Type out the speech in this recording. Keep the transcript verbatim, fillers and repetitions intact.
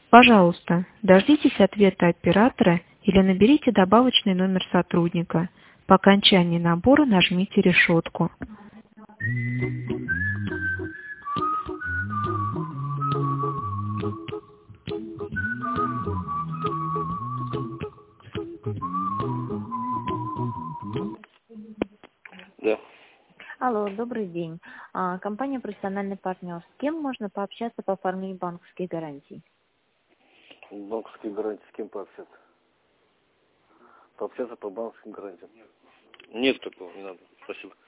Пожалуйста, дождитесь ответа оператора или наберите добавочный номер сотрудника. По окончании набора нажмите решетку. Да. Алло, добрый день. А, компания «Профессиональный партнер». С кем можно пообщаться по оформлению банковских гарантий? Банковские гарантии с кем пообщаться? Пообщаться по банковским гарантиям. Нет такого, не надо. Спасибо.